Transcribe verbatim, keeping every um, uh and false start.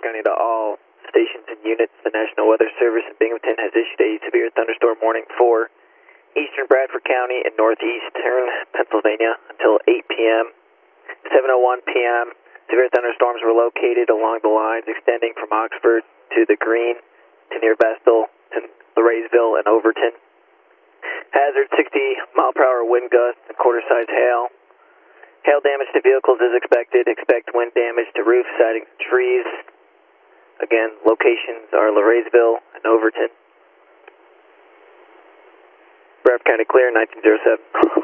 County to all stations and units. The National Weather Service in Binghamton has issued a severe thunderstorm warning for eastern Bradford County and northeastern Pennsylvania until eight p m seven oh one p m Severe thunderstorms were located along the lines extending from Oxford to the Green to near Vestal to Larraysville and Overton. Hazard sixty mile per hour wind gusts and quarter size hail. Hail damage to vehicles is expected. Expect wind damage to roofs, sidings, and trees. Again, locations are Larraysville and Overton. Bradford County clear, nineteen oh seven.